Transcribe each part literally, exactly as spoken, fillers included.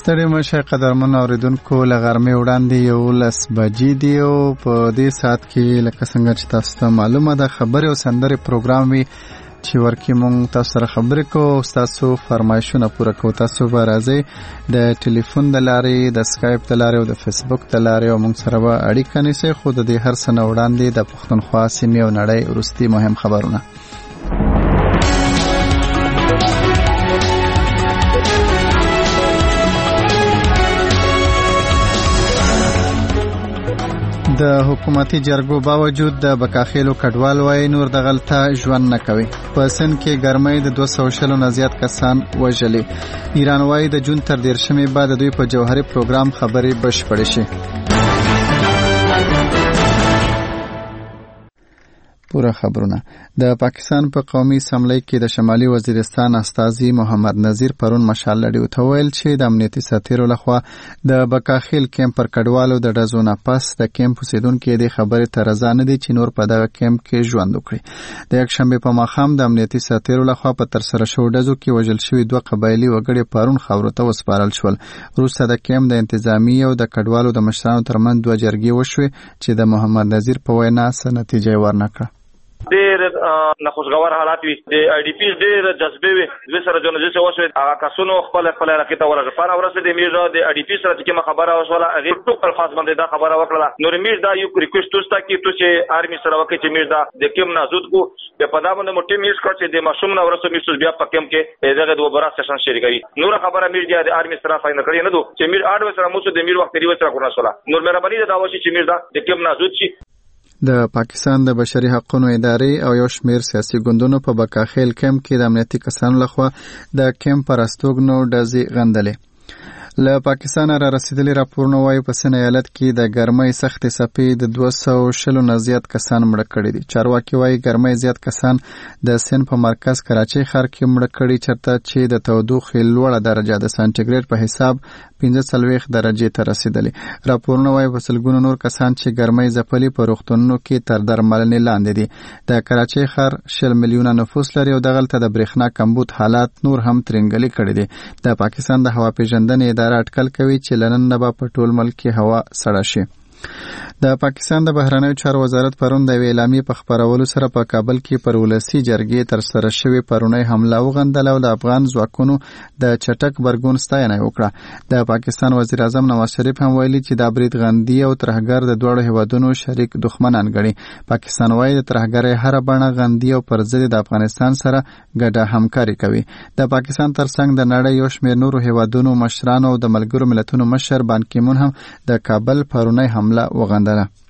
ستړي مشه قدرمن اوریدونکو له غرمې وړاندې یولس بجې دي او په دې ساعت کې لکه څنګه چې تاسو ته معلومه ده خبرې او سندرې پروګرام وي چې ورکې مونږ تاسو سره خبرې کوو او تاسو فرمایشونه پوره کوو. تاسو به راځئ د ټلیفون د لارې د سکایپ د لارې او د فیسبوک د لارې او مونږ سره به اړیکه نیسئ. خو د دې هر څه نه وړاندې د پښتونخوا سیمې او نړۍ وروستي مهم خبرونه. د حکومتي جرګو باوجود د بکاخیلو کډوال وای نور د غلطه ژوند نه کوي. په سند کې ګرمۍ د دوه سوه شلو نه زیات کسان وژلي. ایران وای د جون تر دیرشمې بعد دوی په جوهري پروګرام خبرې بشپړې شي. پورا خبرونه. د پاکستان په قومي اسمبلی کې د شمالي وزیرستان استازي محمد نذیر پرون مشال لړیو ته ویل چې د امنیتي ساتیرو لخوا د بکاخیل کیمپ پر کډوالو د ډزو نه پس د کیمپ اوسیدونکو د خبرې ته رضا نه دي چې نور په دغه کیمپ کې ژوند وکړي. د یک شنبه په ماښام د امنیتي ساتیرو لخوا په تر سره شو ډزو کې وژل شوی دوه قبایلی وګړي پرون خاورو ته وسپارل شول. وروسته د کیمپ د انتظامی او د کډوالو د مشرانو ترمنځ دوه جرګې وشوې چې د محمد نذیر په وینا څه نتیجه ورنکړه. ډېر نخوشګوار حالات وي. د آی ډي پی ډېر جذبې وي. د سره جنازې څه وشوې هغه کسونو خپل خپل راکته ورغه پر اورسه د میرزا د آی ډي پی سره چې خبره وشوله هغه ټول الفاظ باندې دا خبره وکړه. نور میرزا یو ریکوست وستا کی ته چې آرمي سره وکړي چې میرزا د کیم نازود کو په پدا باندې موټی میس کړ چې د ماشوم نو ورسره میس بیا په کیم کې دغه دوه برا سیشن شریکي. نور خبره میرزا د آرمي سره فاینل کړی نه دو چې میر اډو سره مو د میر وخت ریو سره کړنه شوله. نور مهرباني دا وشي چې میرزا د کیم نازود شي. د پاکستان د بشري حقوقو ادارې او یو شمېر سیاسي ګوندونو په بکاخیل کیمپ کې د امنیتي کسانو لخوا د کیمپ پر استوګنو ډزې غندلې. له پاکستان را رسیدلي راپورونه وایي په سن ایالت کې د ګرمۍ سختې څپې د دوه سوه شلو نه زیات کسان مړه کړي دي. چارواکي وایي ګرمۍ زیات کسان د سند په مرکز کراچۍ ښار کې مړه کړي چېرته چې د تودوخې لوړه درجه د سانټیګریډ په حساب پنځه څلوېښت درجې ته رسیدلې. راپورونه وایي په سلګونو نور کسان چې ګرمۍ ځپلي په روغتونونو کې تر درملنې لاندې دي. د کراچۍ ښار شل میلیونه نفوس لري او دغلته د برېښنا کمبود حالات نور هم ترنګلي کړي دي. د پاکستان د هوا پیژندنې اداره اټکل کوي چې لنن نه به په ټول ملک کې هوا سړه شي. د پاکستان د بهرنیو چارو وزارت پرون د اعلامیې په خبرولو سره په کابل کې پر ولسی جرګې تر سره شوې پرونی حمله وغندله او د افغان ځواکونو د چټک برګون ستاینه وکړه. د پاکستان وزیر اعظم نواز شریف هم ویلي چې د برید غندي او ترهګر د دوړو هیوادونو شریک دښمنان ګڼي. پاکستان وايي د ترهګرۍ هر بڼه غندي او پر ضد د افغانستان سره ګډه همکاري کوي. د پاکستان ترڅنګ د نړۍ یو شمېر نورو هیوادونو مشرانو او د ملګرو ملتونو مشر بان کی مون هم د کابل پرونی حمله وغندله.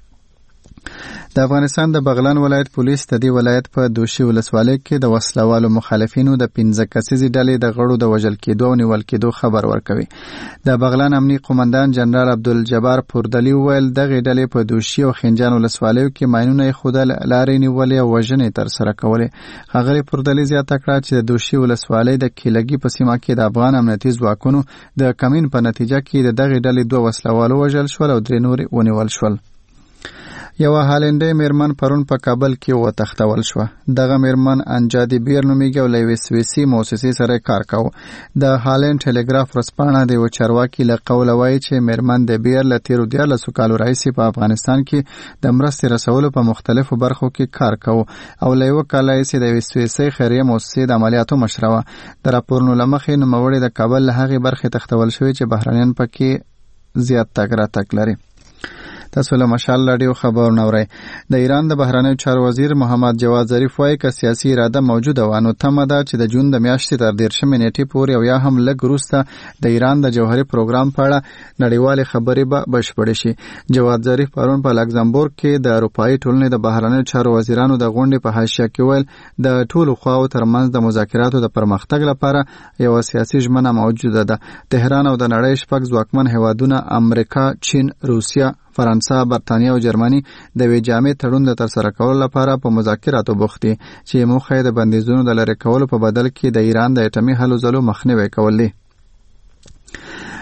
د افغانستان د بغلان ولایت پولیس د دې ولایت په دوشي ولسوالۍ کې د وسلوالو مخالفینو د پنځه کسیزې ډلې د غړو د وژل کېدو او نیول کېدو خبر ورکوي. د بغلان امنیي قومندان جنرال عبدالجبار پوردلی وویل دغې ډلې په دوشي او خنجان ولسوالیو کې ماینونه ایښودل، لارې نیولې او وژنې ترسره کولې. ښاغلي پوردلی زیاته کړه چې د دوشي ولسوالۍ د کیلګي په سیمه کې د افغان امنیتي ځواکونو د کمین په نتیجه کې د دغې ډلې دوه وسلوالو وژل شول او درې نور ونیول شول. یو هالندۍ میرمن پرون په کابل کې وتښتول شوه. دغه میرمن انجادي بیر نومیږي او له یوې سویسي مؤسسې سره کار کاوه. د هالند ټلګراف ورځپاڼه د یو چارواکي له قوله وایي چې میرمن د بیر له تېرو دیارلسو کالو راهیسې په افغانستان کې د مرستې رسولو په مختلفو برخو کې کار کاوه او له یوه کال راهیسې د یوې سویسي خیریه مؤسسې د عملیاتو مشره وه. د راپورونو له مخې نوموړې د کابل له هغې برخې تښتول شوې چې بهرنیان پکې زیات تګ راتګ لري. تاسو له مشال راډیو خبرونه اورئ. د ایران د بهرنیو چارو وزیر محمد جواد ظریف وایي که سیاسي اراده موجوده وه نو تمه ده چې د جون د میاشتې تر دېرشمې نیټې پورې او یا هم لږ وروسته د ایران د جوهري پروګرام په اړه نړیوالې خبرې به بشپړې شي. جواد ظریف پرون په لکزمبورګ کې د اروپایي ټولنې د بهرنیو چارو وزیرانو د غونډې په حاشیه کې ویل د ټولو خواو ترمنځ د مذاکراتو د پرمختګ لپاره یوه سیاسي ژمنه موجوده ده. تهران او د نړۍ شپږ ځواکمن هیوادونه امریکا، چین، روسیه، فرانسه، برتانیا او جرمني د وی جامع تړون د ترسره کولو لپاره په مذاکراتو بوخت دي چې موخه یې د بندیزونو د لرې کولو په بدل کې د ایران د اټومي هلو ځلو مخنیوی کول دي.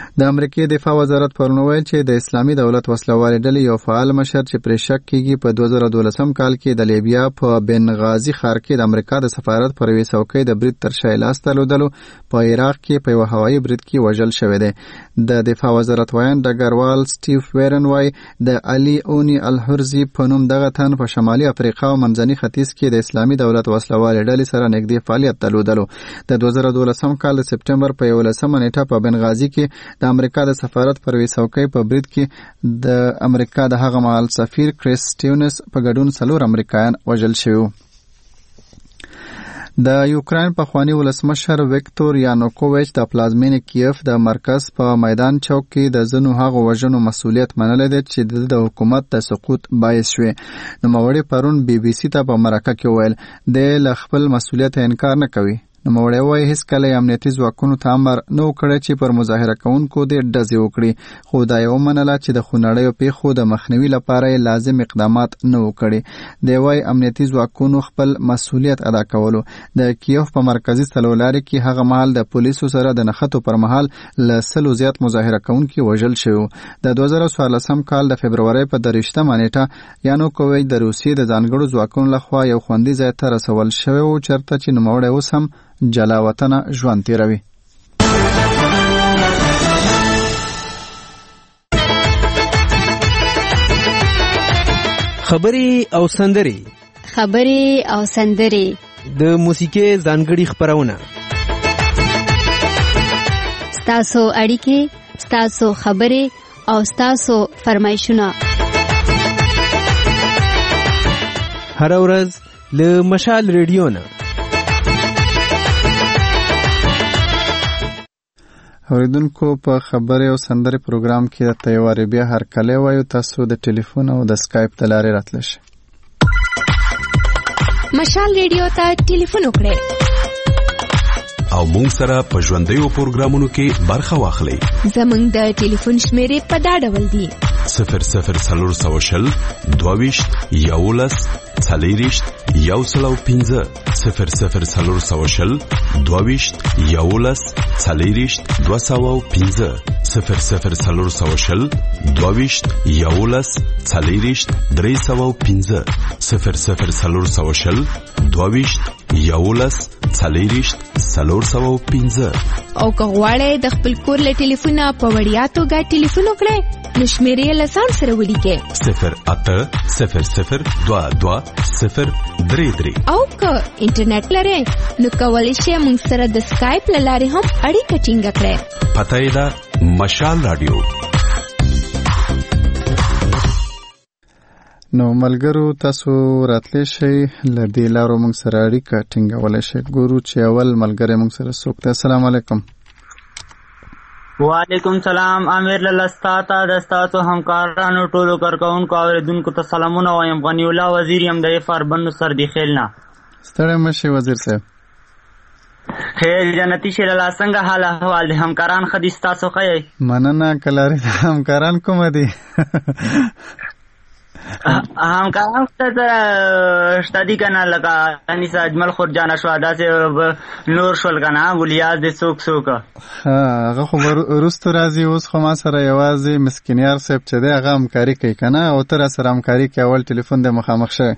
د امریکای دفاع وزارت پرون ویل چې د اسلامي دولت وسلوالې ډلې یو فعال مشر چې پرې شک کیږي په دوه زره دولسم کال کې د لیبیا په بنغازي ښار کې د امریکا د سفارت پر یوې څوکۍ د برید تر شا یې لاس درلودلو په عراق کې په یوه هوایي برید کې وژل شوی دی. د دفاع وزارت وایان ډګروال سټیف ویرن وایي د علي اونی الحرزي په نوم دغه تن په شمالي افریقا او منځني ختیځ کې د اسلامي دولت وسلوالې ډلې سره نږدې فعالیت درلودلو. د دوه زره دولسم کال د سپټمبر په یولسمه نیټه په بنغازي کې د امریکا د سفارت پر یوې څوکۍ په برید کې د امریکا د هغه مهال سفیر کریس سټیونز په ګډون څلور امریکایان وژل شوي. د یوکراین پخوانی ولسمشر ویکتور یانوکوویچ د پلازمینې کیف د مرکز په میدان چوک کې د ځینو هغو وژنو مسؤلیت منلی دی چې د حکومت د سقوط باعث شوې. نوموړي پرون بي بي سي ته په مرکه کې وویل دی له خپل مسؤلیت انکار نه کوي. نوموړی وایي هیڅکله یې امنیتي ځواکونو ته امر نه و کړی چې پر مظاهره کوونکو دې ډزې وکړي، خو دا یې ومنله چې د خونړیو پیښو د مخنیوي لپاره یې لازم اقدامات نه و کړي. دی وایي امنیتي ځواکونو خپل مسؤلیت ادا کولو. د کیف په مرکزي څلورلارې کې هغه مهال د پولیسو سره د نښتو پر مهال له سلو زیات مظاهره کوونکي وژل شوي. د دوه زره څوارلسم کال د فبرورۍ په درویشتمه نیټه یانوکوویچ د روسیې د ځانګړو ځواکونو لخوا یو خوندي ځای ته رسول شوی و چېرته چې نوموړی اوس هم جلا وطنه ژوند تیروي. خبري او سندري خبري او سندري د موسیقي ځانګړي خبرونه ستاسو اړیکې ستاسو خبري او ستاسو فرمایشونه هر ورځ له مشال ریډیو نه. اوریدونکو په خبري او سندري پروګرام کې د تیواري بیا هر کله وایو تاسو د ټلیفون او د سکایپ د لارې راتلی شئ. مشال ریډیو ته ټلیفون وکړئ او مونږ سره په ژوندیو پروګرامونو کې برخه واخلئ. زمونږ د ټلیفون شمیرې په دا ډول دي: صفر صفر څلور سوه شل دوهویشت یولس څلېرویشت یو سل او پنځه صفر صفر څلور سوه شل دوهویشت یولس څلېرویشت دوه سوه او پنځه صفر صفر څلور سوه شل دوهویشت یولس څلېرویشت درې سوه او پنځه صفر صفر څلور سوه شل دوهویشت یولس څلېرویشت څلور سوه او پنځه. او که غواړئ د خپل کور له ټلیفونه په وړیا توګه ټلیفون وکړئ نو شمیرې له ځان سره ولیکئ: صفر اته صفر صفر دوه دوه صفر درې درې. او که انټرنیټ لرئ نو کولی شئ موږ سره د سکایپ له لارې هم اړیکه ټینګه کړئ. پته یې ده مشال رادیو. نو ملګرو تاسو راتلی شئ له دې لارو موږ سره اړیکه ټینګولی شئ. ګورو چې اول ملګری موږ سره څوک دی. السلام علیکم. وعلیکم سلام. امیر لاله ستا ته د ستاسو همکارانو ټولو کارکوونکو اورېدونکو ته سلامونه وایم. غني الله وزیر یم د اف آر بندو سردیخیل نه. ستړی مه شئ وزیر صاحب. خیر جنتي شیر الله څنګه حال احوال دی؟ همکاران ښه دي ستاسو ښه یې؟ مننه. کلارې د همکاران کومه دي؟ همکاران ته شته دي که نه، لکه انیسه اجمل خورجانه شوه، داسې نور شول که نه، ګلیاز دی څوک څوک. هغه خو وروستو راځي. اوس خو ما سره یوازې مسکینیار صاحب چې دی هغه همکاري کوي که نه، او ته را سره همکاري کوي. اول ټلیفون دی مخامخ شوی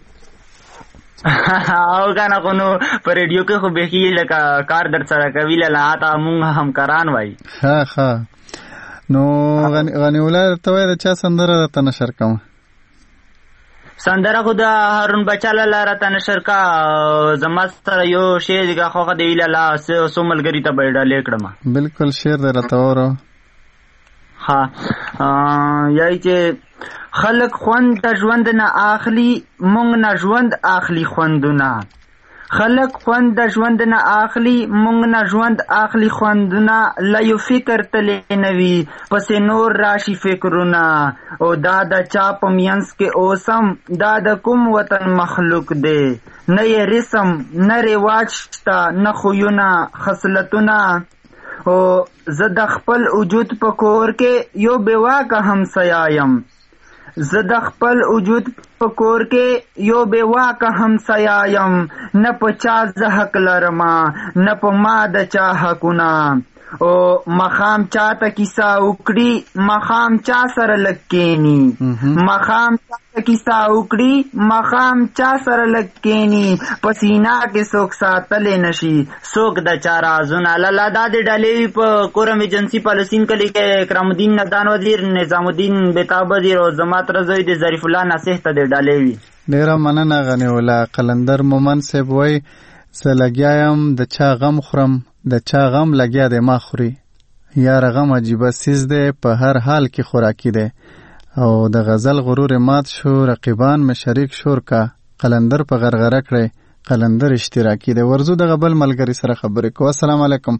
او که نه خو نو په ریډیو کې خو بیخي لکه کار در سره کوي لاله ته مونږ همکاران وایي. ښه ښه. نو غني الله درته وایي د چا سندره درته نشر کوم؟ سندره خو د هارون بچا لاله راته نشر کا. زما سره یو شعر دی خوښه دی لاله څو ملګري ته به یې ډالې کړم. بلکل شعر دی راته واورو. ها یای چې خلق خوند د ژوند نه اخلي، مونږ نه ژوند اخلي خوندونه. خلق خوند د ژوند نه اخلي، مونږ نه ژوند اخلي خوندونه. لا یو فکر تلې نوي پسې نور راشي فکرونه. او دا د چا په مینس کې اوسم، دا د کوم وطن مخلوق دی. نه یې رسم نه رواج شته، نه خویونه خصلتونه. او زه د خپل وجود په کور کې یو بېواکه همسایه یم. زه د خپل وجود په کور کې یو بېواکه همسایه یم. نه په چا زه حق لرم نه په ما د چا حقونه. او مخام چاته کیسا وکړي مخام چا سره لکېنی مخام چاته کیسا وکړي مخام چا سره لکېنی پسینا کې څوک ساتلې نشي څوک د چا رازونه لالا دا د ډلې په کورم ایجنسی پالسین کلی کې اکرام الدین نقدان وزیر نظام الدین بیتاب وزیر او زمات رضوی د ظریف الله نصیح ته د ډلې وي. ډیره مننه غنی الله. قلندر مومن صاحب وای زه لګیا یم د چا غم خورم د چا غم لګیا دی ما خوري یار غم عجیبه سیز دی په هر حال کې خوراکي دی او د غزل غرور مات شو رقیبان مې شریک شور کا قلندر په غرغره کړی قلندر اشتراکي دی. ورزو دغه بل ملګري سره خبرې کوو. السلام علیکم.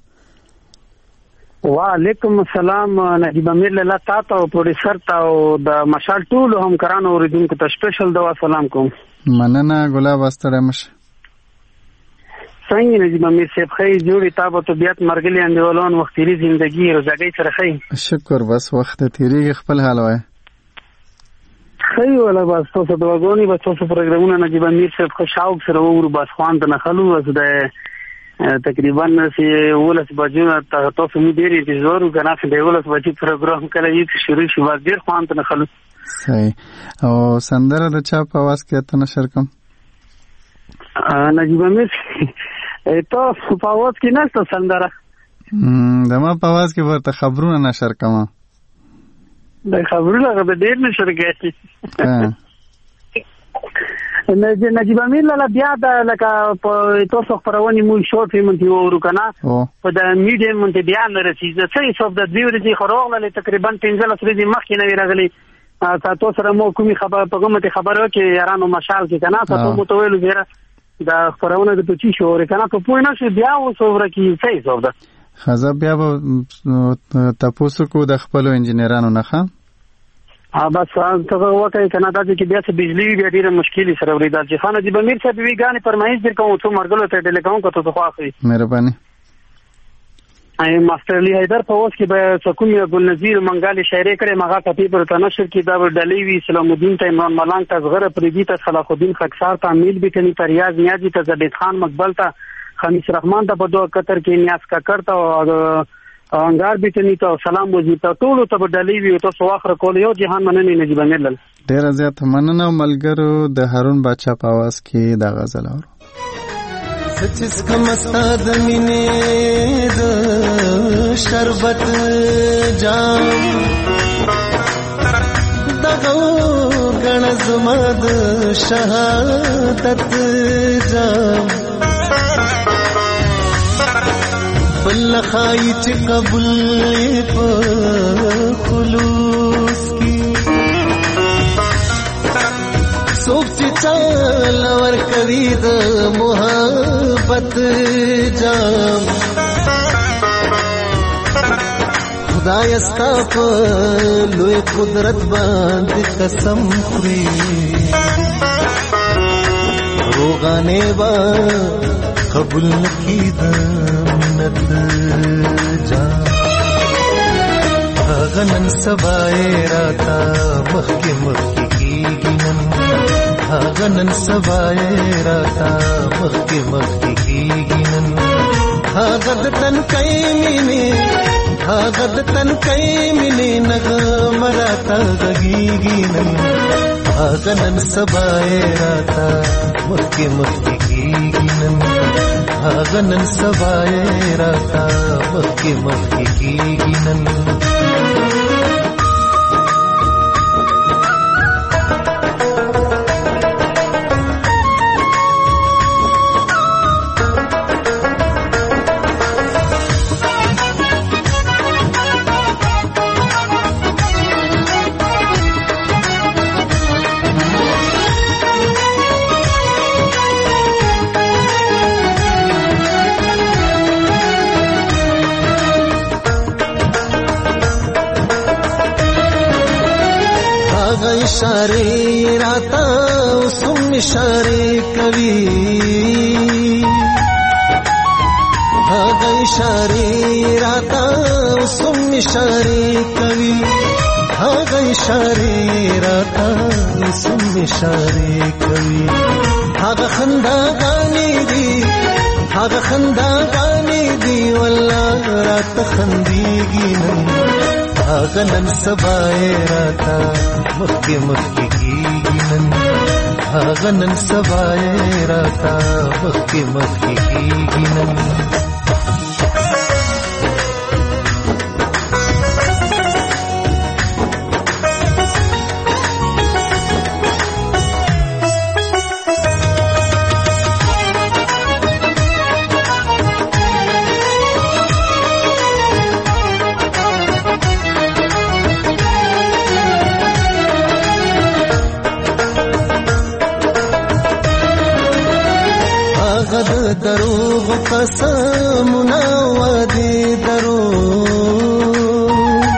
وعلیکم السلام. نجیب امیر لاله تاسو او پروډوسر ته او د مشال ټول همکارانو اوریدونکو ته سپیشل دوا سلام کوم. مننه ګلاب استړی مشه. څنګه نجیب امیر صاحب خې جوړی تاسو طبيعت مرګلي اندولون وختي زندگی روزګۍ سره خې. شکر بس وخت تیریږي خپل حال وای. خې ولا بس تاسو دواګونی بس تاسو پروګرامونه نجیب امیر صاحب خو شاوق سره ورو بس خوان ته نخلو از د تقریبا سی ولس بجو تاسو مو ډیری د زورو کنه د ولس بجو پروګرام کله یې شروع شو بس ډیر خوان ته نخلو. صحیح. او سندره د چا په आवाज کې ته نشر کوم نجیب امیر ته په आवाज کې نشته سندره د ما په आवाज کې ورته خبرونه نشر کوم د خبرونه غو ډیر نشر کوي. نجیب امیر لاله بیا د لکه په تاسو خبرونه مو شورت فلم دی ورو کنه په د میډیم مونته بیا نه رسیږي څه حساب د دوی ورځې خروغله تقریبا پنځه ورځې مخکې نه راغلي تاسو سره مو کومي خبر په کومه خبره کې یارانو مشال کې کنه تاسو مو ته ویل زیره د خبرونه د پچی شوره کنه په پوه نه شو بیا اوس ورکی څه حساب ده خزه بیا به تاسو کو د خپل انجنیرانو نه ښه ها بس څنګه وکړي کنه دا چې بیا څه بجلی بیا ډیره مشکل سره ورېدل چې خان نجیب امیر صاحب وی غانې فرمایش در کوم څو مرګلو ته ټلیکوم کوته خو اخلي. مهرباني. ای ماستر علی حیدر په اوس کې به سکون یا ګل نذیر منګال شاعري کړي مغا کپی پر تنشر کې دا ډلې وی سلام الدین ته عمران ملنګ ته زغره پریدی ته صلاح الدین خکسار ته امیل بکنی فریاض نیازی ته زبید خان مقبل ته خمیس رحمان ته په دوه قطر کې نیاز کا کرتا او انګار بیتنی ته سلام وزیر ته ټول ته ډلې وی ته سواخره کول یو جهان مننه نجیب امیر لل ډیر زیات مننه ملګرو د هارون بادشاہ په आवाज کې دا غزل اورو. سچس کم استاد مینې د شربت جام دغه غن زما د شهادت جام بل خای چې قبول په خلوص کی څوک چې چل ور کوي د محبت جام خدای استا په لوی قدرت باندې قسم خوري روغانه با قبول نکی د منت جام غنن سبای راتا مخی مخی کیږي نن غنن سبای راتا مخی مخی کیږي نن غد تن کای مینه غد تن کای مینه نغ مراتا غږیږي نن غنن سبای راتا مخی مخی کیږي نن غنن سبای راتا مخی مخی کیږي نن इशारे राता उसम इशारे कवि भाग इशारे राता उसम इशारे कवि भाग इशारे राता उसम इशारे कवि भाग खंदा गानी दी هغه خنداګانې دی والله راته خندېږي نن هغه نن سبا یې راته مخکې مخکې کېږي نن هغه نن سبا یې راته مخکې مخکې کېږي نن دروغ قسمونه وعدې دروغ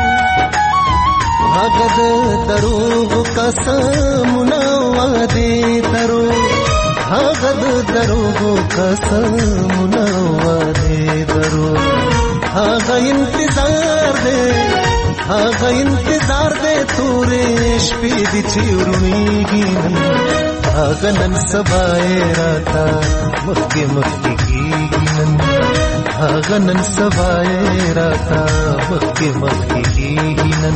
هغه د دروغ قسمونه وعدې دروغ هغه د دروغ قسمونه وعدې دروغ هغه انتظار دی هغه انتظار دی تورې شپې دي چې ورونېږي هغه نن سبا یې راته مخکې مخکې کېږي نن هغه نن سبا یې راته مخکې مخکې کېږي نن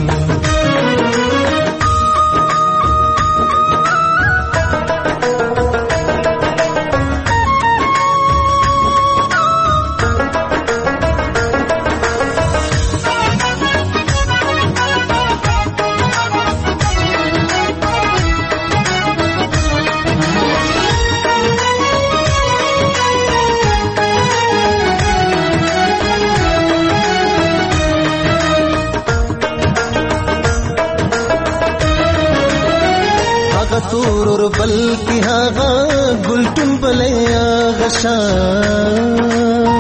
تورور بلکی هاغا گلتون بلی آغشان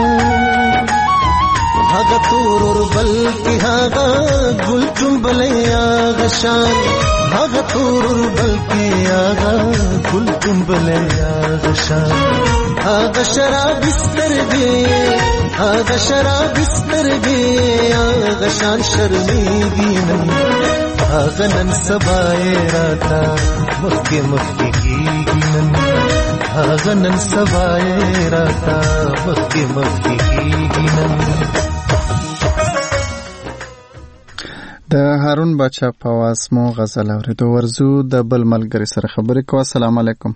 هاغا تورور بلکی هاغا گلتون بلی آغشان هاغا تورور بلکی آغا گلتون بلی آغشان هاغا شراب استرگی هاغا شراب استرگی آغشان شرمیگی نن هاغا نن سبا یې راته مخکې مخکې کېږي نن هاغه نن سبا یې راته مخکې مخکې کېږي نن د هارون باچا په آواز مو غزل اورېدو. ورځو د بل ملګري سره خبرې کوو. السلام علیکم.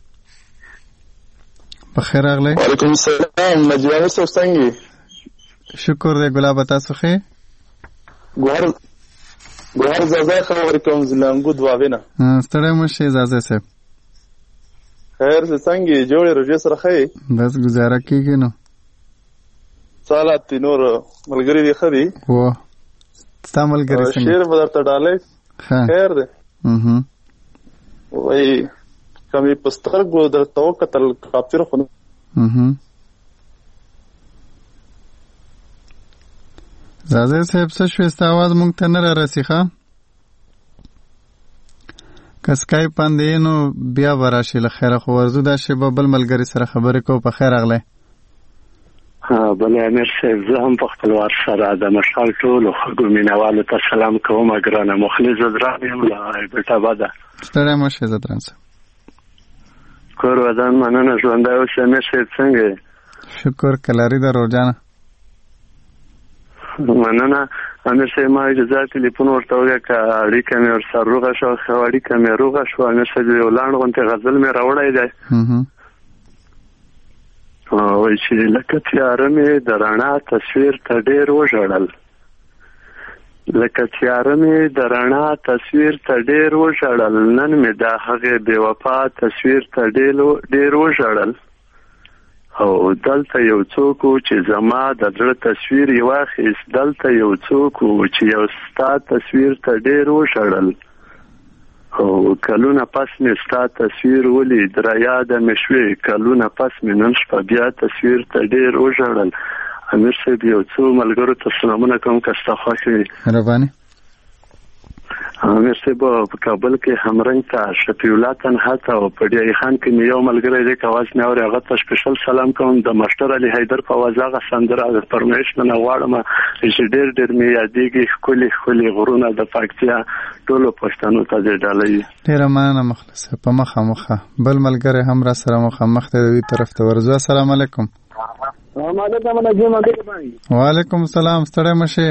بخیر راغلی. وعلیکم السلام. مجوانه صاحب څنګه؟ شکر دی. ګلاب تاسو ښه؟ ګوهر ګوهر زازا خبرې کوم زلانګو دواغینه. ستړی مو شئ زازا صاحب. خیر څه څنګه جوړې روژې سره ښه یې؟ بس ګزاره کېږي نو. څه حالات دي نور ملګري دي ښه دي؟ و ستا ملګري څنګه؟ شعر به درته ډالۍ. خیر دی. وایي که مې په سترګو درته وکتل کافر خو نه. زازا صاحب څه شوې ستا اواز موږ ته نه رارسي ښه؟ که سکایپ باندې یې نو بیا به راشي له خیره. خو ورځو دا شېبه بل ملګري سره خبرې کوو. په خیر راغلی. بله امیر صاحب زه هم په خپل وار سره د مشال ټولو خوږو مینهوالو ته سلام کوم. ګرانه مخلص زدران یم له ایبټاباده. ستړی مه شې زدران صاحب. کور ودان مننه. ژوندی اوسې امیر صاحب څنګه یې؟ شکر کلاري ده روجانه. مننه امیر صاحب. ما اجازه ټلیفون ورته وکړه که اړیکه مې ورسره روغه شوه. ښه اړیکه مې روغه شوه امیر صاحب. یو لنډ غوندې غزل مې راوړی دی. وایي چې لکه تیاره مې د رڼا تصویر ته ډېر وژړل، لکه تیاره مې د رڼا تصویر ته ډېر وژړل، نن مې د هغې بې وفا تصویر ته ډېر وژړل. او دلته یو څوک و چې زما د زړه تصویر یې واخیست، دلته یو څوک و چې یو ستا تصویر ته ډېر وژړل. او کلونه پس مې ستا تصویر ولید را یاده مې شوې، کلونه پس مې نن شپه بیا تصویر ته ډېر وژړل. امیر صاحب یو څو ملګرو ته سلامونه کوم که ستا خوښ وي. مهرباني. امیر صاحب په کابل کې همرنګ ته شفیع الله تنها ته او په ډیای خان کې مې یو ملګری دی که اواز مې اوري هغه ته سپیشل سلام کوم. د ماسټر علي حیدر په اواز هغه سندره د فرمایش نه غواړم چې ډېر ډېر مې یادېږي. ښکلي ښکلي غرونه د پکتیا ټولو پښتنو ته دې ډالۍ. ډېره مننه مخلصه. په مخه مخه بل ملګری هم را سره مخامخ دی د دوی طرف ته ورځو. السلام علیکم. وعلیکم السلام ستړی مشه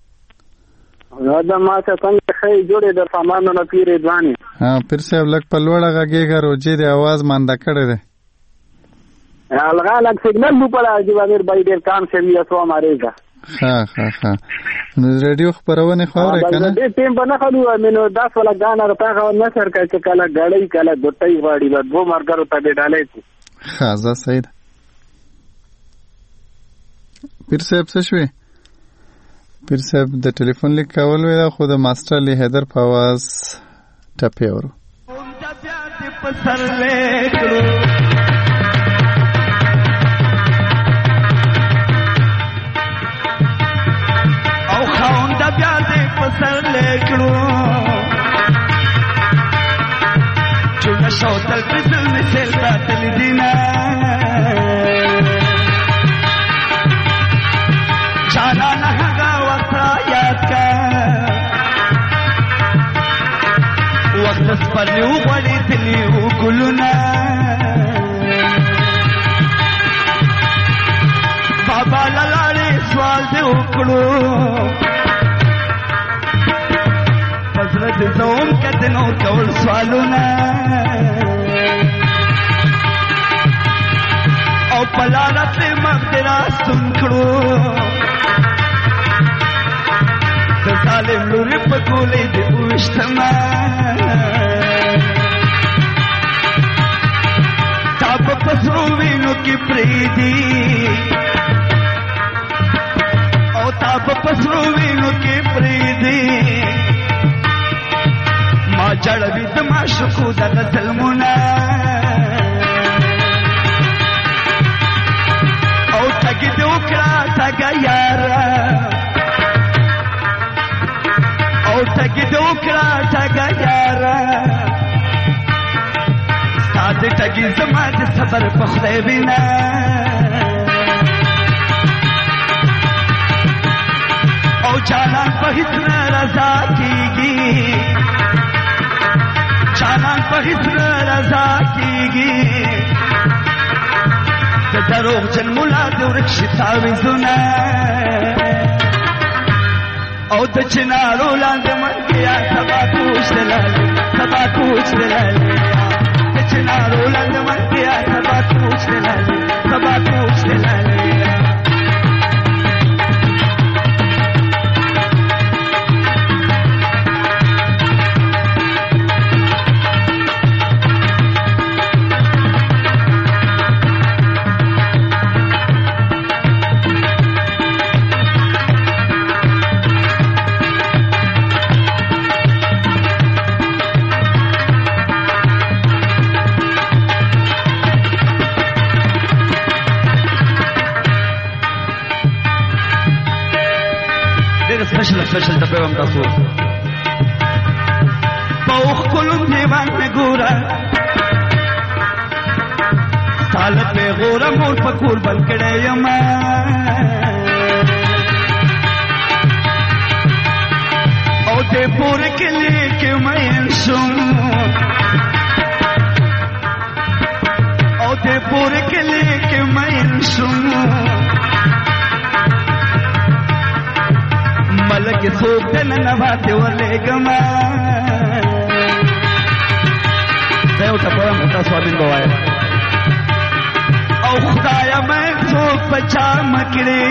دا ما ته څنګه خې جوړې د سامانو نه پیری ځواني ها پیر صاحب لک په لوړه غږیږي روجي د आवाज مانده کړی دی الګا لک سیګنل نو پلا چې باندې بای ډیر کام شوی اسو مارېګا ها ها ها نو ریډیو خبرونه خبره کنه دې ټیم په نه خلو مینو داس ولا غانا رتا خو نه سر کا چې کله غړې کله ګټي واړي بد وو مرګرو ته ډالې ها زه سید پیر صاحب څه شوي پیر صاحب د ټلیفون لیک کول وی دا خو د ماستر لی حیدر په आवाज ټپي اورو او خاون د بیا دې په سر لیکلو چې نشو تل پزل مثل تل دینا چالا نه هغه وخت یاد کا وخت سپرلیو غړي تلیو ګلونه بابا لاله سوال دې وکړو پزړه دې زوم کتنو کول سوالونه او پلاله ته مغفرا سن کړو د ظالم لوري په ګولې دې وشتما تا په پسرو وینو کې پریدي او تا په پسرو وینو کې پریدي ما جړوي د ما شکو د ظلمونه او ټګي دې وکړه ټګا یارا او ټګي دې وکړه ټګا یارا ساده ټګي زما د صبر په خدای بنا او جانان په هیڅ نه رضا کیږي جانان په هیڅ نه رضا کیږي د دروغ جن مولا د ورکشي تعویذونه او د چنارو لاندې منګیا سبا کوش دلالي سبا کوش دلالي د چنارو لاندې منګیا سبا کوش دلالي سبا کوش دلالي special the program tasu pauh kulum divan me gura sal pe gura mor pakur bal kade yama o de pure ke liye ke main sum o de pure ke liye ke main sum ملک سوک دن نواتے ولے گما دیو ٹپا متا سوامین بوائے او خدایا میں سوک بچا مکڑے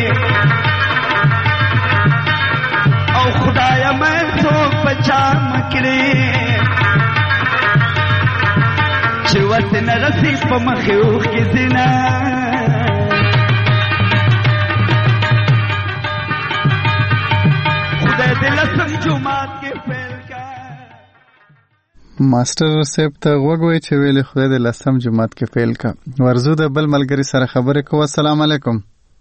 او خدایا میں سوک بچا مکڑے چوت نرسی پا مخیوخ کی زنا ماستر صاحب ته وګوي چې ویل خدای دې لسم جمعات کې فعل کا ورزو د بل ملګری سره خبرې کوو. السلام علیکم.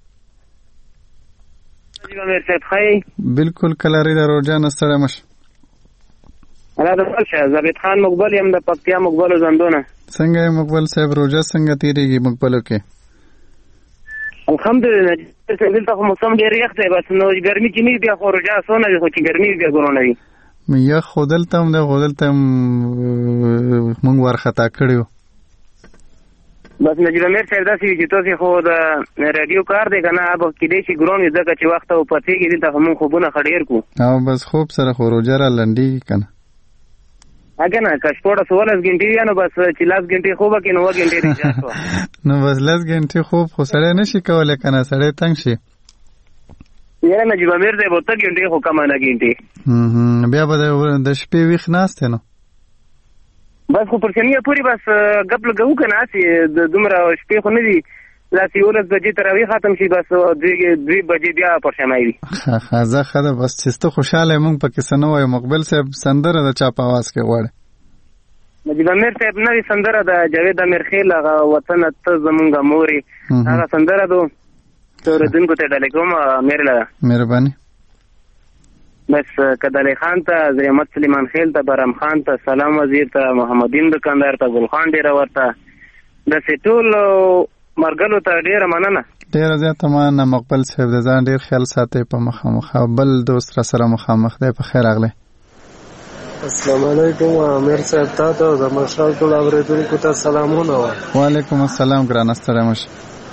بالکل کلاری د روزانه ستړی مش انا د شه زبید خان مقبل يم د پکتیا مقبل زندونه. څنګه مقبل صاحب روزه څنګه تیریږي مقبلو کې؟ الحمدلله دلته خو موسم ډیر یخ دی بس نو ګرمي کې نه بیا خو روزه سونه خو چې ګرمي بیا ګورونه وي یا خودل تم د خودل تم مونږ ورختا کړیو بس نجیب امیر صاحب داسې وي چې تاسې خو د رادیو کار دی که نه اب کیدای شي ګران وي ځکه چې وخت او پڅېږي دلته خو مونږ خوبونه ښه ډېر کړو او بس خوب سره خو روژه را لنډېږي که نه هغه نه که شپوړه سولس ګنټې وي نو بس چې لس ګنټې خوب کې نو اووه ګنټې نجات وه نو بس لس ګنټې خوب خو سړی نه شي کولی که نه سړی تنګ شي یاره نجیب امیر صاحب اته ګنټې خو کمه نه ګنټې بیا به د شپې ویښ ناست دی نو بس خو پر شنیه پورې بس ګپ لګوو که نه هسې د دومره شپې خو نه دي داسې یولس بجې تراویح ختم شي بس دوې بجې بیا پر شمای وي ښه ښه زه ښه ده بس چې ته خوشحاله یې مونږ پکې څه نه وایو مقبل صاحب سندره د چا په اواز کې غواړي نجیب امیر صاحب نوې سندره د جاوید امیرخیل هغه وطنه ته زمونږ مورې هغه سندره دو اوریدونکو ته ډالۍ کوم امیر لره مهرباني بس کدالی خان ته زریمت سلیمان خیل ته برام خان ته سلام وزیر ته محمدین دکاندار ته ګل خان ډیره ورته داسې ټول مرګلو ته ډیره مننه ډیره زیاته مننه مقبل صاحب د ځان ډیر خیال ساتئ په مخامخ بل دوست را سره مخامخ دی په خیر راغلی السلام علیکم امیر صاحب تاسو د مشال ټول اوریدونکو ته سلامونه وعلیکم السلام ګرانه ستړی مشه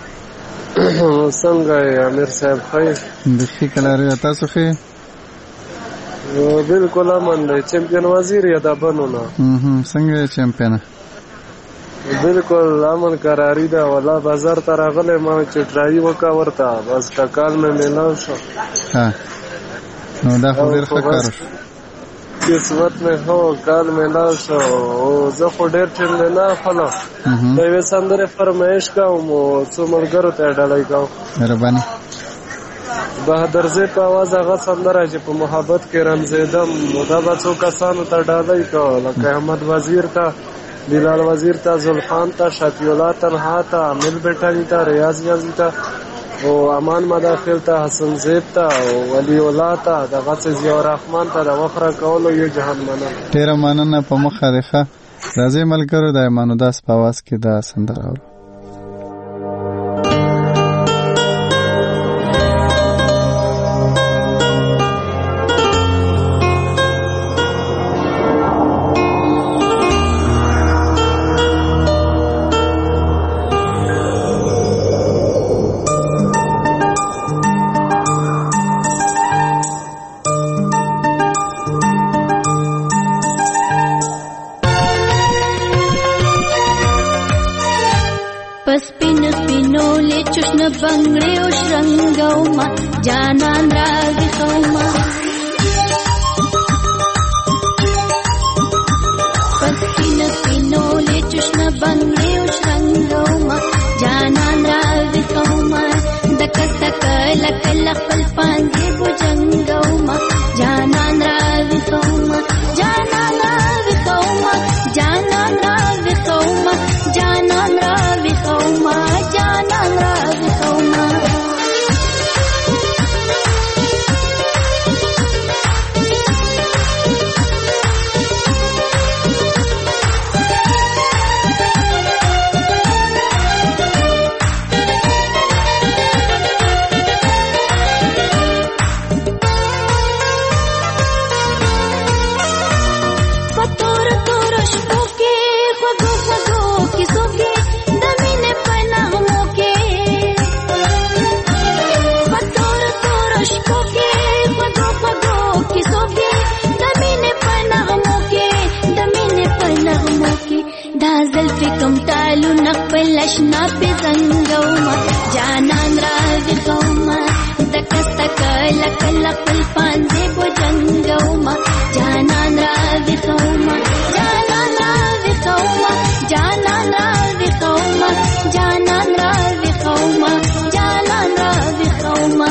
څنګه امیر صاحب ښه بخي کلاري تاسو ښه بالکل امن دی چمپیون وزیر یا دا بنو نه څنګه چمپیون بالکل امن قراری دا ولا بازار ته راغلی ما چې ټرای وکا ورته بس ټکال مې میلاو شو ها نو دا خو ډیر ښه کار قسمت مې هو کال میلاو شو او زه خو ډیر ټیم نه اخلم دا یې سندره فرمایش کوم او څو ملګرو ته ډالۍ کوم مهرباني بهادر زه په आवाज هغه سندره چې په محبت کې رمزیدم نو دا به څو کسانو ته ډالۍ کوم لکه احمد وزیر ته بلال وزیر ته زلخان ته شفیع الله تنها ته عامل بیٹانی ته ریاض یازی ته او امان مداخل ته حسن زیب ته او ولی الله ته دغه ضیاء الرحمن ته د وخره کولو یو جهان مننه ډیره مننه په مخه ده راځي ملګرو د ایمانو داس په आवाज کې دا سندره اورو بنگړې او شرنګوما جانان راځي خوما پسپین سپینولې چشم بنگړې او شرنګوما جانان راځي خوما دک دک لک لخل پانځي بوجنګوما جانان راځي خوما جانان راځي خوما جانان راځي خوما جانان راځي خوما جانان راځي خوما لشنا په زنګوما جانان راځي کوما دکست کله کله خپل پانځه په جنګوما جانان راځي کوما جانان راځي کوما جانان راځي کوما جانان راځي کوما جانان راځي کوما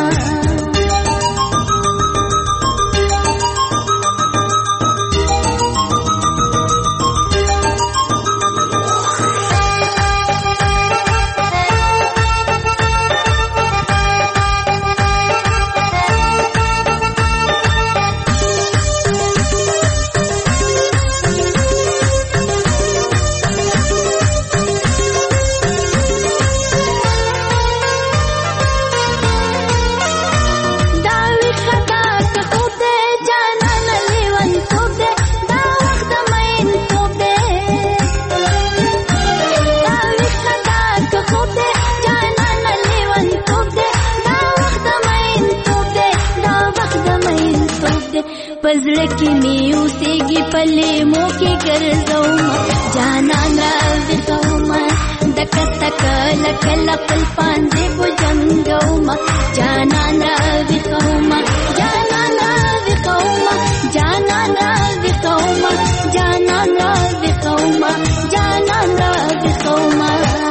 خیمو کې ګرځوما جانان را وکوما دک تک لکل خپل پانځه بوجنګوما جانان را وکوما جانان را وکوما جانان را وکوما جانان را وکوما جانان را وکوما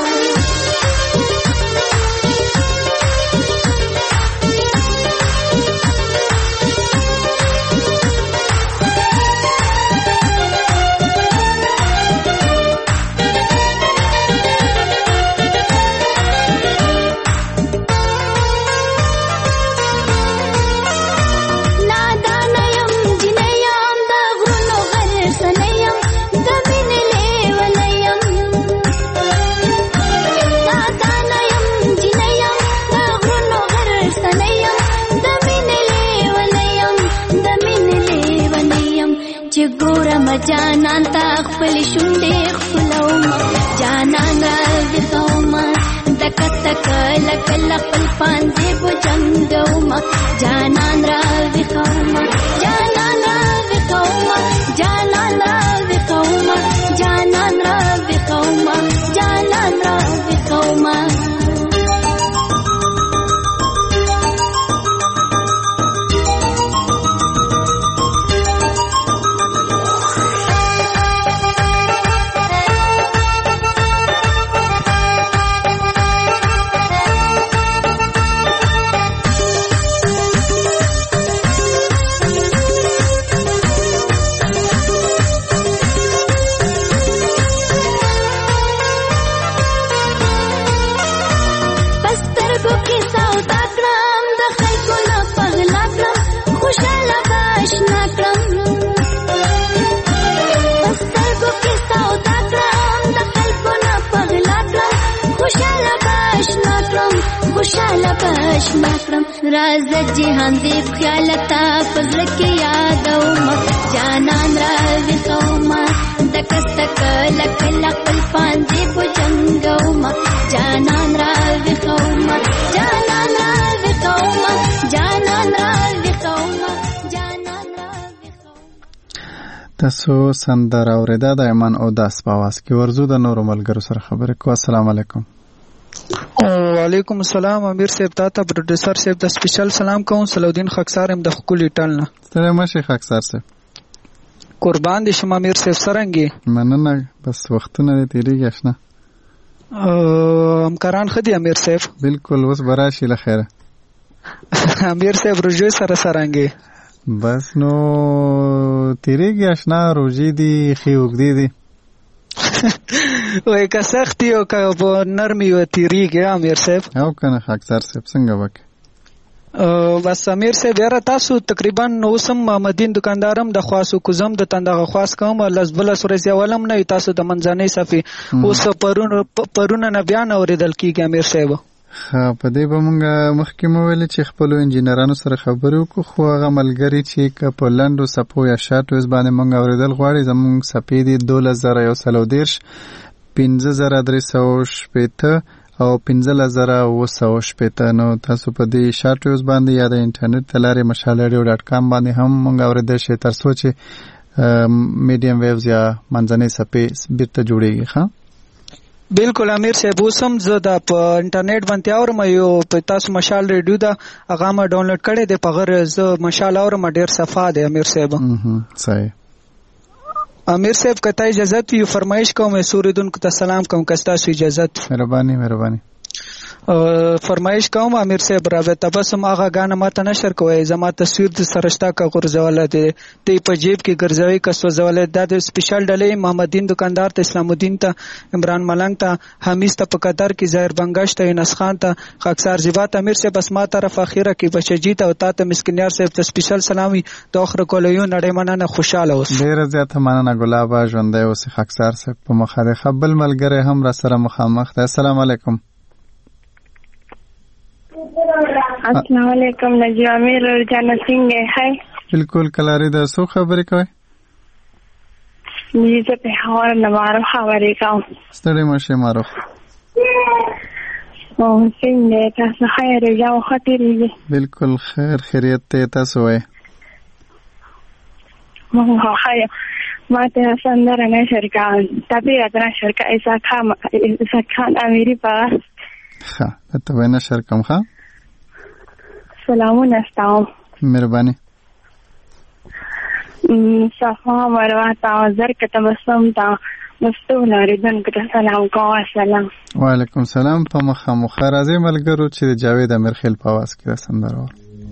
جانان تا خپل شونډې خپلوما جانان را وکوما دک تک لکل خپل پانځه بوجنګوما جانان را وکوما جانان را وکوما جانان را وکوما جانان را وکوما جانان را وکوما راز جهان دې خیال تا فضل کې یادوما جانان را وکوما دک تک لکل خپل پانځه بوجنګوما جانان را وکوما جانان را وکوما جانان را وکوما جانان را وکوما تاسو سندره اوریدا د ایمان او داس په आवाज کې ورزو د نورو ملګرو سره خبرې کو. السلام علیکم. وعلیکم السلام. امیر صاحب تاته پروډوسر صاحب د سپیشل سلام کوم. صلاحالدین خاکسار هم د خپل ټال نه ستړي مشه خاکسار صاحب قربان دي شم. امیر صاحب سرنګي مننه بس وختونه دې تیریږي آشنا همکاران خدي امیر صاحب بالکل اوس براشي له خیره امیر صاحب روزي سره سرنګي بس نو تیریږي آشنا روزي دي خي وګدي دي وای که سختي او که نرمي و تیریږي امیر صاحب او کنه خاکسار صاحب څنګه وکړي بس امیر صاحب یاره تاسو تقریبا اوسم محمدین دکاندارم د خاصو کوزم د تندغه خاص کوم لس بل سورې ولم نه تاسو د منځنۍ صفي اوس پرون پرون نه بیان اوریدل کیږي امیر صاحب. ها په دې به مونږ مخکې مو ویل چې خپل انجینرانو سره خبرې وکړو خو هغه ملګری چې که په لنډو سپو یا شاټوز باندې مونږ اوریدل غواړي زمونږ سپې دي دولس زره یو سل او دېرش پنځه زره درې سوه شپېته او پنځلس زره اووه سوه شپېته. نو تاسو په دې شاټوز باندې یا د انټرنیټ له لارې مشال رادیو ډاټ کام باندې هم مونږ اوریدل شي تر څو چې میډیم ویوز یا منځنۍ سپې بیرته جوړیږي. ښه بالکل امیر صاحب اوسم زه د په انټرنیټ باندې اورم یو په تاسو مشال ریډیو دا هغه ما ډاونلوډ کړی دی په غیر زه مشال اورم ډیر صفه دی امیر صاحب. صحیح امیر صاحب کته اجازه یو فرمایش کوم سوریدونکو ته سلام کوم کستا سو اجازه مهرباني مهرباني فرمایش کوم امیر صاحب راوي تبسم هغه غانه ماته نشر کوي زما تصویر د سرشتہ کا غرزواله دي ته په جیب کې ګرځوي کا سوزواله د سپیشل ډلې محمدین دکاندار ته اسلام الدین ته عمران ملنګ ته حمیز ته په قطر کې ظاهر بنگش ته انس خان ته خاکسار زیبات امیر صاحب بس ما طرف اخیره کې بشجیت او تا ته مسکینیار صاحب ته سپیشل سلامي د اخر کولایو نړۍ مننه خوشاله اوس ډیر زیات مننه ګلاب ژوندۍ اوس خاکسار صاحب په مخه خپل ملګری هم را سره مخامخ ده. السلام علیکم. السلام علیکم نجیب امیر جانا سنگ ہے بالکل کلاری دا سو خبرې کوي مجھے سے پہاور نوارو خبرې کوم ستړي مشه مارو او څنګه تاسو خیر یو خاطرې بالکل خیر خیریت ته تاسو وای مو خیر ما ته سندره نشر کړه تبي اتنا شرکت ایسا خان ایسا خان امیری پاس ښه ته وینا شر کوم ښه سلامونه ستاسو مهرباني صفا مروه تا زر که تبسم تا مستو لاریدن که سلام کوه سلام وعلیکم سلام په مخه مخه راځي ملګرو چې د جاوید امیرخیل په आवाज کې سندره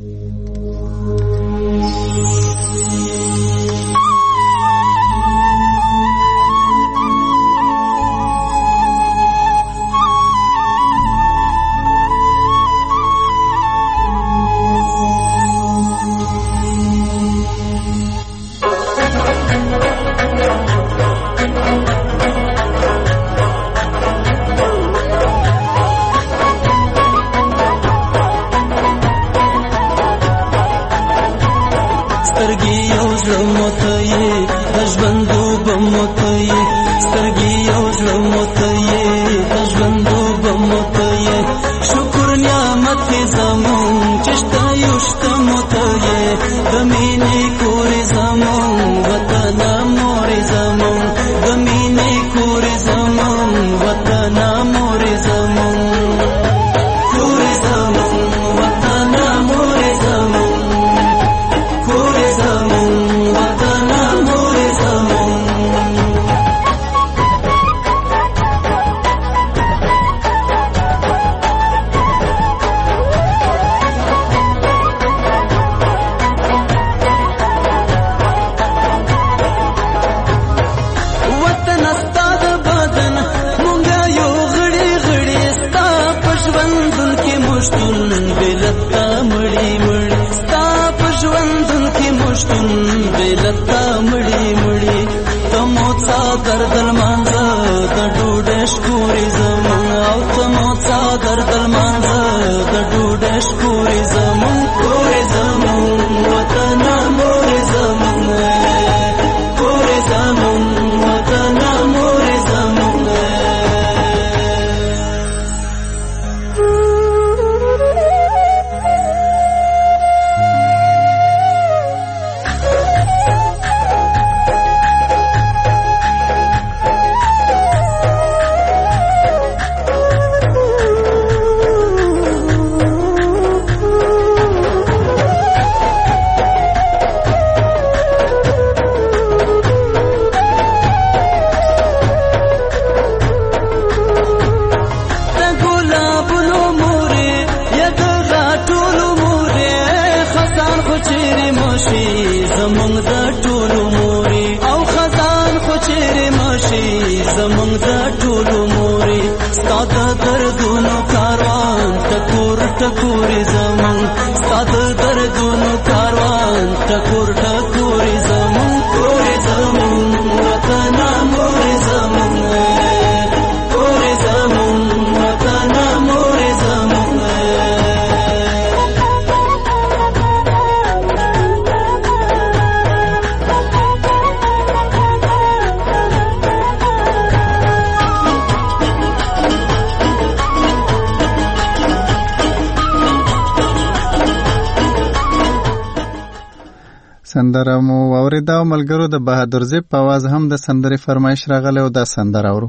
سندره مو واوریده او ملګرو د بهادر زیب په आवाज هم د سندرې فرمایش راغلی او دا سندره اورو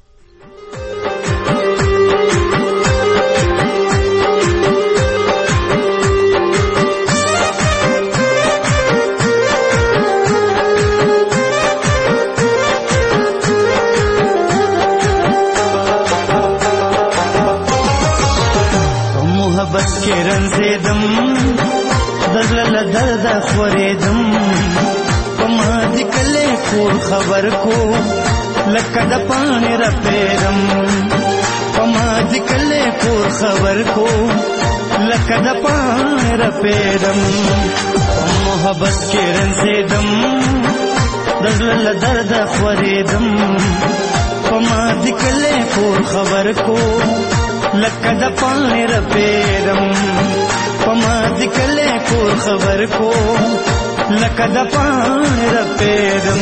محبت کې رنځیدم دزل درد خوریدم پما دی کله کور خبر کو لکه د پانی را پیرم پما دی کله کور خبر کو لکه د پانی را پیرم محبت کې رنځیدم دزل درد خوریدم پما دی کله کور خبر کو لکه د پانی را پیرم پما دکلے کور خبر کو لکه د پانی را پیرم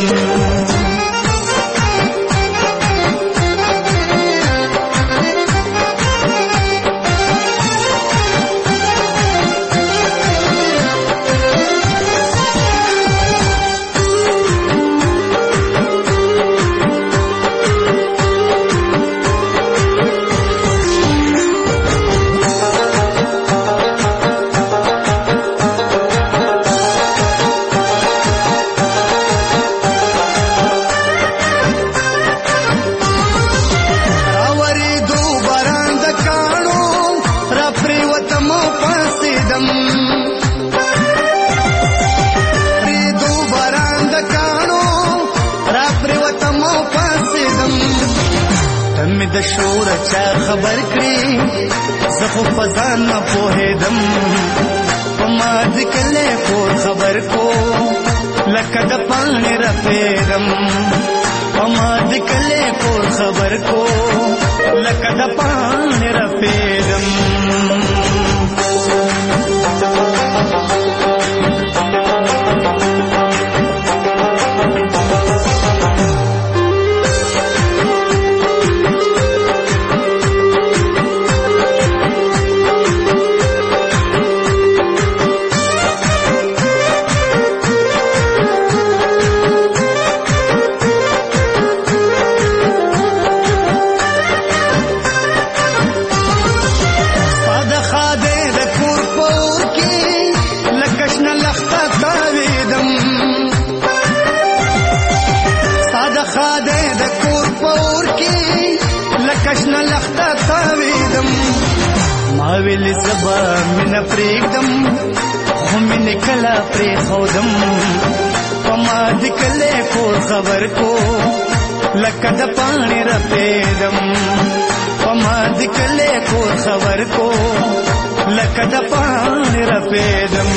مې د شور چا خبر کړي زه خو په ځان نه پوهېدم په ما د کلی کور خبر کو لکه د پاڼې رپېدم په ما د کلی کور خبر کو لکه د پاڼې رپېدم ویل زبا مینه پرېږدم خو مینې کله پرېښودم په ما د کلی کور خبر کو لکه د پاڼې رپېدم په ما د کلی کور خبر کو لکه د پاڼې رپېدم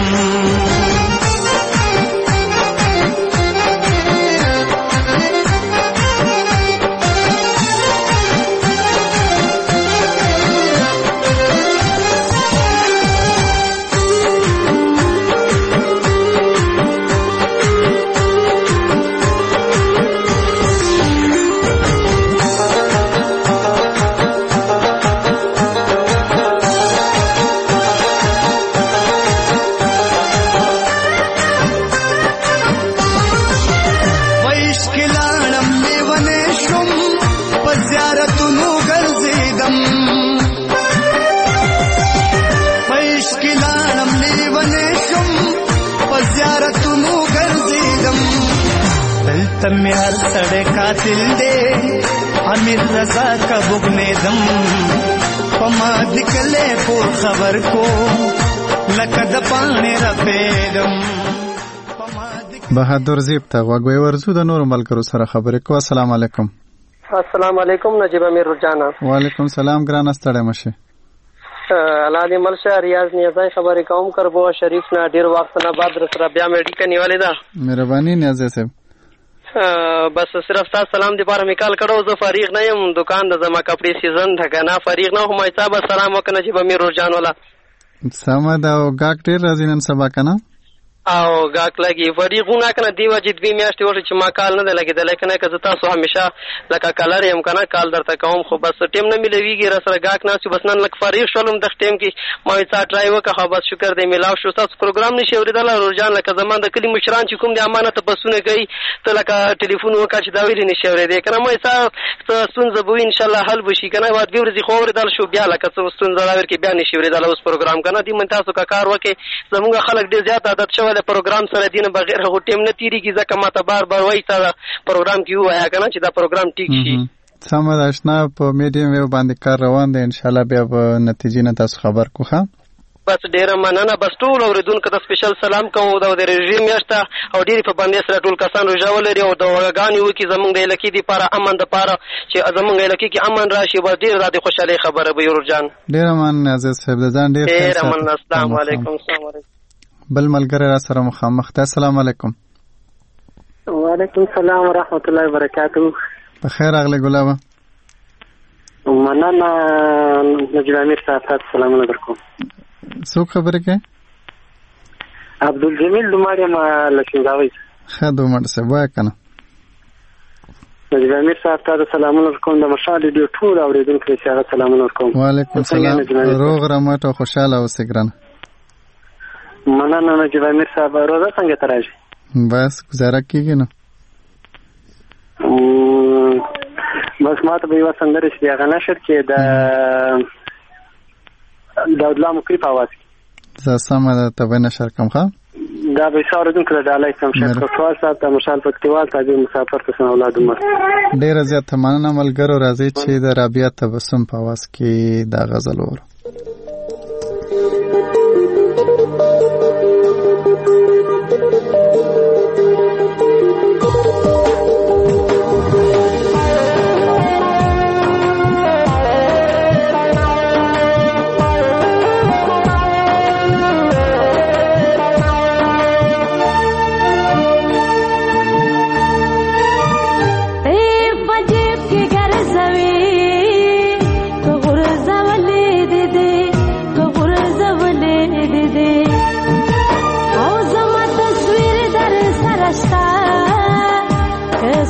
تم هر سړی قاتل دی امیر رضا کا بغنیدم په ما د کلی کور خبر کو لکه د پاڼې رپېدم بهادر زیب ته غوږ ورځو د نورو ملګرو سره خبرې کوو. السلام علیکم. السلام علیکم نجیب امیر جانا. وعلیکم سلام ګرانه ستړی مشه. الله دې ملشه ریاض نیازای خبرې کوم کربو شریف نه ډیر وخت نه بعد سره بیا مېډیکا نیولې ده. مهرباني نیازای صاحب. بس صرف تاسو سلام دې بار میکال کړو زه فارغ نه یم دکان د زما کپڑے سیزن ته نه فارغ نه هم ایصاب سلام وکړه نجیب امیر جان ولا سم دا ګاک ډیر راځي نن سبا کنه او ګاک لګي فریغونه کنه دیو چې دوی میاشتې ورته چې ما کال نه لګیدل کنه که تاسو همیشه لکه کالر یم کنه کال درته کوم خو بس ټیم نه ملويږي را سره ګاک نه چې بس نن لک فریغ شولم د ټیم کې ما وڅا ټرای وکړه بس شکر دې ملاو شو تاسو پروګرام نشي اوریدل روزان لکه زمان د کلی مشران چې کوم د امانت بسونه کوي ته لکه ټلیفون وکړه چې دا ویل نشي اوریدل کنه ما وڅا ستونزه به ان شاء الله حل وشي کنه واد به ورځي خو اوریدل شو بیا لکه ستونزه راوړ کې بیا نشي اوریدل اوس پروګرام کنه دې من تاسو کا کار وکړي زموږ خلک ډیر زیات عادت شوی د پروګرام سره دینه بغیر هغه ټیم نه تیریږي ځکه ماته بار بار وایي تا پروګرام کې وایا کنه چې دا پروګرام ټیک شي. سم ده آشنا په میډیم ویو باندې کار روان دی ان شاء الله بیا به نتیجې نه تاسو خبر کوخه. بس ډیره مننه بس ټول اوریدونکو ته سپیشل سلام کوم د رژیم میاشته او ډیره په باندې سره ټول کسان روزاول لري او د وګانی وو کې زمونږ د لکی دی لپاره امن د لپاره چې زمونږ لکی کې امن راشي به ډیر زیات خوشاله خبره به یور جان. ډیره مننه عزیز صاحب ځان ډیر ډیره مننه. السلام علیکم. السلام علیکم. بل ملګری را سره مخامخ ده. السلام علیکم. وعلیکم السلام ورحمت الله وبرکاتہ. بخیر اغلی ګلابه. مننه نجیب امیر صاحب سلام علیکم. څوک خبرې کوي؟ عبدالجمیل دوماړی ما لشنګاوي. ښه دوماړ صاحب وایه که نه. نجیب امیر صاحب ته د سلامونه ورکوم د مشال ډېر ټول اورېدونکو چې هغه سلامونه ورکوم. وعلیکم السلام. روغ رمټ او خوشحاله اوسې ګرانه. مننه نجیب امیر صاحب. روزه څنګه ته راځي؟ بس ګزاره کېږي نه. بس ما ته به یوه سندره چې د هغه نشر کې د داود الله مکري په اواز کې زه سمه ده ته به نشر کړم ښه. دا به ښه اورېدونکو ته ډالۍ کړم شیخ کوټوال صاحب ته مشال پکتیوال ته حاجي مسافر ته سن اولاد عمر. ډېره زیاته مننه ملګرو. راځئ چې د رابعه تبسم په اواز کې دا غزل وورو.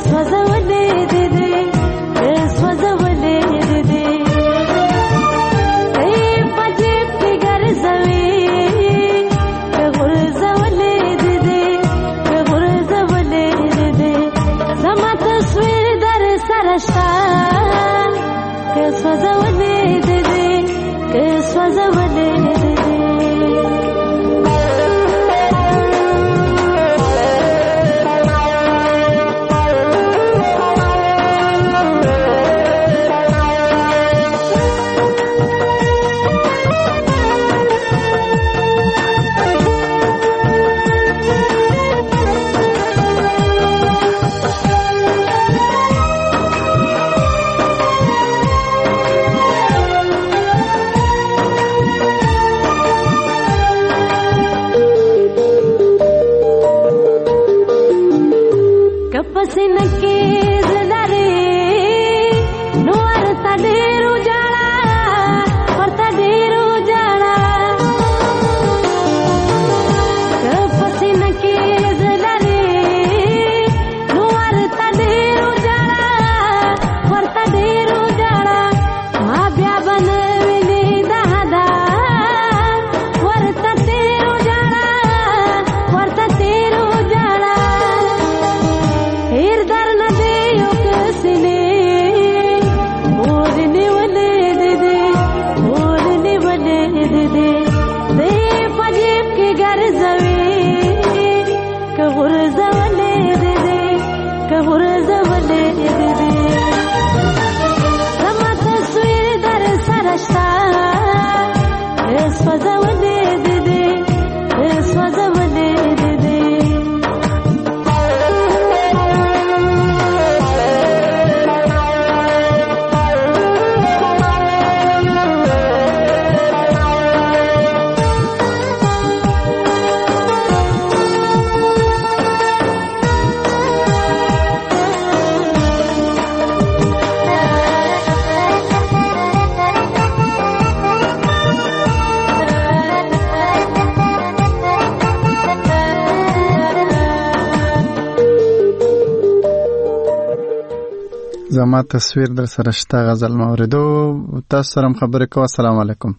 زما تصویر در سره شته غزل موردو تاسو سره خبرې کوم. السلام علیکم.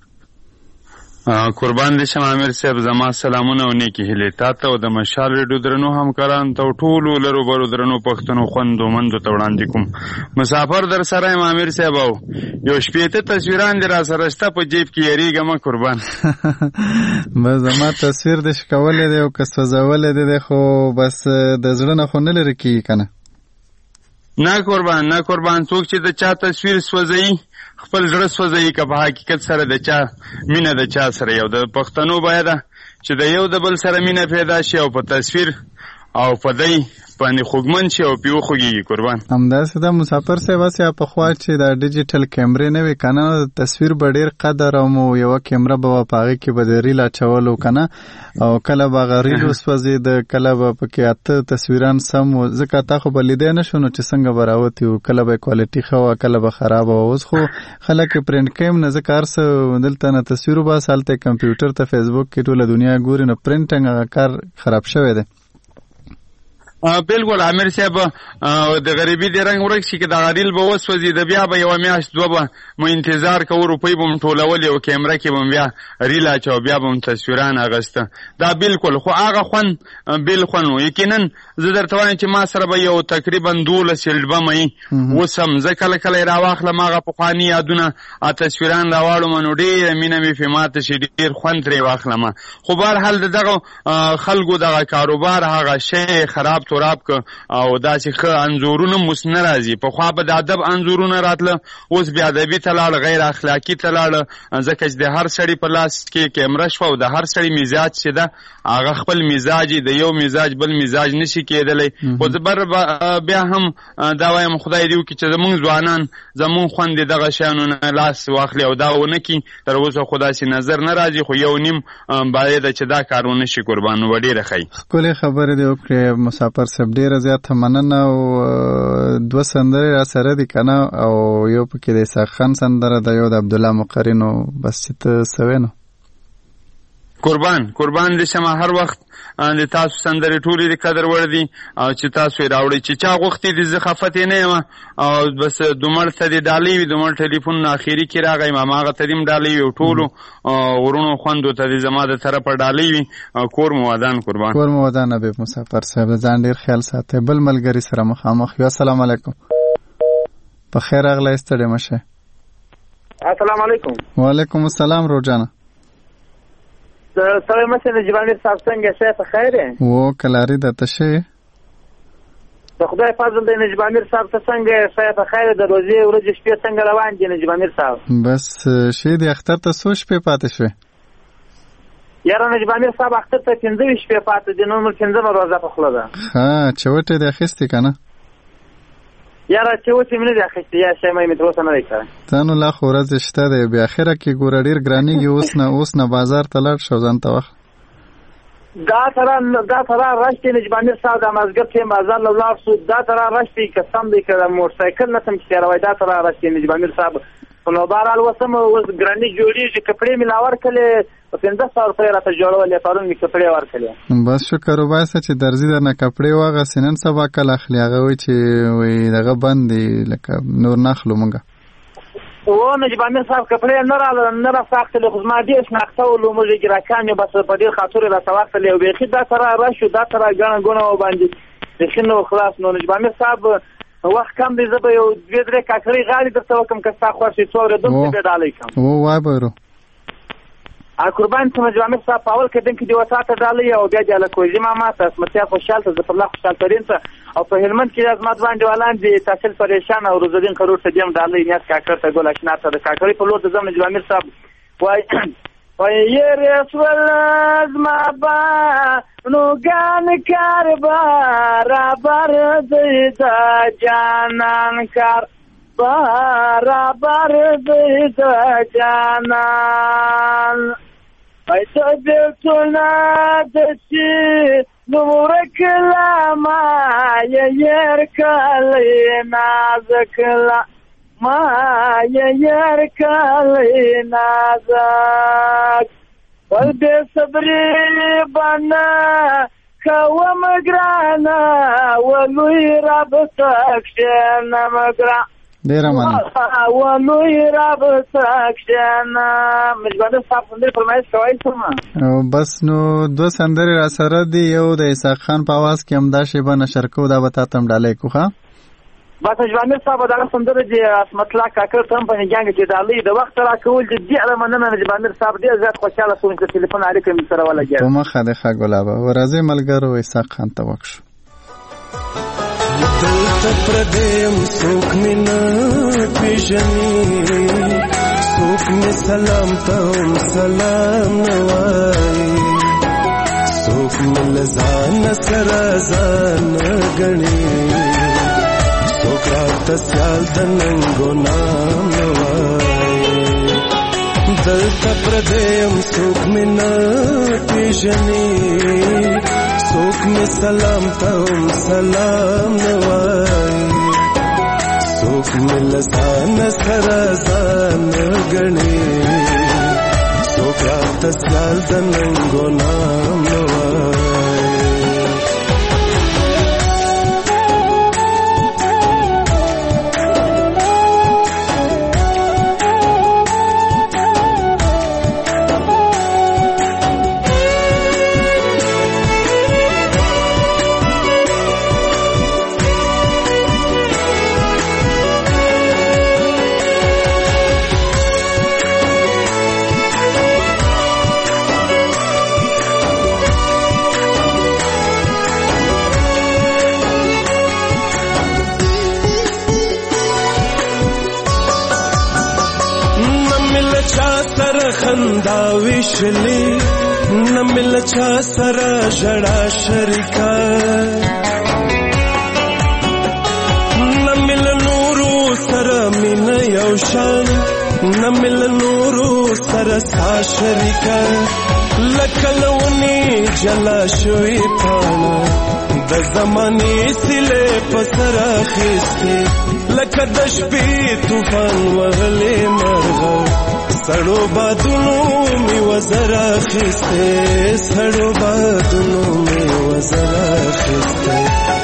قربان دې شم امیر صاحب، زما سلامونه او نیکی هیلې تاته او د مشال ریډیو درنو همکاران ته ټولو لرو برو درنو پښتنو خوندو مندو ته وړاندې کوم. مسافر در سره یم امیر صاحب او یو شپېته تصویران دې را سره شته په جیب کې یریږم قربان. بس زما تصویر دې شکولې دی او که سوځولې دی خو بس د زړه نه خو نه لرې کېږي که نه؟ نه قربان نه قربان، څوک چې د چا تصویر سوځوي خپل زړه سوځوي که په حقیقت سره د چا مینه د چا سره یو د پښتنو باید چې د یو د بل سره مینه پیدا شي او په تصویر او په دی باندې خوږمن شي او پیو خوږیږي قربان. همداسې د مسافر صاحب هسې پخوا چې د ډیجیټل کیمرې نه وي که نه تصویر به ډېر قدر او مو یوه کیمره به وه په هغې کې به د ریل اچولو که نه او کله به هغه ریل وسوځېده کله به پکې اته تصویران سم و ځکه تا خو به لیدی نه شو نو چې څنګه به راوتي وو کله به یې کوالټي ښه وه کله به خرابه وه. اوس خو خلک یې پرنټ کوي نه ځکه هر څه دلته نه تصویر وباسه هلته یې کمپیوټر ته فیسبوک کې ټوله دنیا ګوري نو پرنټنګ هغه کار خراب شوی دی. بالکل امیر صاحب د غریبي د رنګ ورک شي که د غریل به وسوځي د بیا به یوه میاشت دوه به مو انتظار کوو روپۍ به م ټولولې او کیمره کې به م بیا ریل اچو بیا به م تصویران اخیسته. دا بالکل خو هغه خوند بل خوند و. یقینا زه درته وایم چې ما سره به یو تقریبا دولس البمه وي اوس هم زه کله کله یې راواخلم هغه پخواني یادونه تصویران راواړم نو ډېره مینه مې پرې ماته شي ډېر خوند ترې واخلم. خو بهرحال د دغه خلکو دغه کاروبار هغه شی خراب توراب که او داسې ښه انځورونه موس نه راځي. پخوا به د ادب انځورونه راتله اوس بې ادبي ته لاړه غیر اخلاقي ته لاړه ځکه چې د هر سړي په لاس کې کیمره شوه او د هر سړي مزاج چې ده هغه خپل مزاج د یو مزاج بل مزاج نشي کېدلی. خو زه بر بیا هم دا وایم خدای دې وکړي چې زمونږ ځوانان زمونږ خوند دې دغه شیانو نه لاس واخلي او دا ونه کړي. تر اوسه خو داسې نظر نه راځي خو یو نیم باید چې دا کار ونه شي قربان نو به ډېره ښایي. ښکلې خبرې دې وکړې مسافر صاحب، ډېره زیاته مننه. او دوه سندرې را سره دي که نه او یو پکې د اسحاق خان سندره ده یو د عبدالله مقرینو بس چې ته سوې نو قربان قربان دې شمه هر وخت د تاسو سندرې ټولې د قدر وړ دي او چې تاسو یې راوړئ چې چا غوښتي دي زه خفت یې نه یم او بس دومړ ته دې ډالۍ وي دومړ ټلیفون اخري کې راغی هماغه ته دې هم ډالۍ وي او ټولو غرونو خوندو ته دې زما د طرفه ډالۍ وي کور مو ودان قربان کور مو ودان حبیب مسافر صاحب ځان ډېر خیال ساتئ بل ملګري سره مخامخ یو السلام علیکم په خیر راغلی ستړی مه شئ السلام علیکم وعلیکم السلام روجانه سلام مشه نجیب امیر صاحب څنګه شې په خیر یې و کلاری د تشه د خدای فضل دی نجیب امیر صاحب ته څنګه شې په خیر د روزي ورځې شپې څنګه روان دي نجیب امیر صاحب بس شې د اختر ته څو شپې پاتې شوې یاره نجیب امیر صاحب اختر ته پنځه شپې پاتې دي نو موږ پنځمه روزه په خوله ده ها چوټې د اخیستې کنه یاره چې وڅې مې نه دي اخیستې یا شی مې تر اوسه نه دی کړی ته نو لا خو ورځې شته دی بیا اخره کې ګوره ډېر ګرانېږي اوس نه اوس نه بازار ته لاړ شه ځان ته وخت دا سره دا سره رش دی نجیب امیر صاحب د مازدیګر ټیم بازار له ولاړ شو دا سره رش دی قسم دی که د موټرسایکل نه څه مې تېروی دا سره رش دی نجیب امیر صاحب نو بهرحال اوس هم اوس ګرانې جوړېږي کپړې مې لا ورکړلې په پنځه سوه روپۍ راته جوړولې پرون مې کپړې ورکړلې بس شکر وباسه چې درځي درنه کپړې واغستې نن سبا کله اخلي هغه وایي چې وایي دغه بند دی لکه نور نه اخلو مونږ و نجیب امیر صاحب کپړې نه را نه راخاختلې خو زما ډېر شناخته ولو موږ یې ګراکان یو بس په ډېر خاطر یې راته واخلې او بیخي دا سره راشو دا سره ګڼه ګونه وباندې بیخي نو خلاص نو نجیب امیر صاحب وخت کم دی زه به یو دوې درې کاکړۍ غاړې درته وکړم که ستا خوښ وي څو اورېدونکو ته بیا ډالۍ کړم و وای بایرو قربان ته نجیب امیر صاحب په اول کې دنکې دې وتا ته ډالۍ او بیا دې هلکوزي ماما ته اسمتیا خوشحال ته ظفرالله خوشحال ترین ته او په هلمند کې زما دوه انډیوالان دي تحصیل پریشان او روزالدین خروټ ته دې هم ډالۍ نیت کاکړ ته ګل اشنا ته د کاکړۍ په لور ته ځم نجیب امیر صاحب وایي وایي یې رسول زما با نوګان کار برابر دی د جانان کار برابر دی د جانان وایي ته بېلتونه دسي نورک لما یې ير کلی نازک لا ما یې ير کلی نازک ول دې صبرې بنا کوم ګرانا ولوی رب تکشنه مګرا ډیر مننه ولوی رب تکشنه مجبور صاحب څنګه فرمایش کوي سم بس نو دو سندرې را سره دی یو د اسحاق خان په आवाज کې همدا شی به نشر کو دا وتا تم ډالې کوخه بس ژوند صاحب دا سندره دی اسمت الله کاکر تم په نګانګ کې ډالۍ د وخت را کول دي ډیر مننه ژوند صاحب ډیر زیات خوشاله شوم چې ټلیفون اړیکه مې سره ولګیا په مخه د ښه ګلابه ورځي ملګرو اسحاق خان ته وښ دلته پردیم څوک مې نه پېژني څوک مې سلام ته هم سلام نه وایي څوک مې له ځانه سره ځان ګڼي څوک راته سیال د ننګو نام نه وایي دلته پردیم څوک مې نه پېژني څوک مې سلام ته هم سلام نه وایي څوک مې له ځانه سره ځان ګڼي څوک راته سیال د ننګو نام نه وایي خندا وشلی نمل چا سره جړا شریکا نمل نورو سره مين یو شان نمل نورو سره سا شریکا لکلونی جلا شوی پانا د زمانی سله پسر اخیستی لکه د شپې طوفان وهلې مرغه سړو بادونو می وزر اخیسته سړو بادونو می وزر اخیسته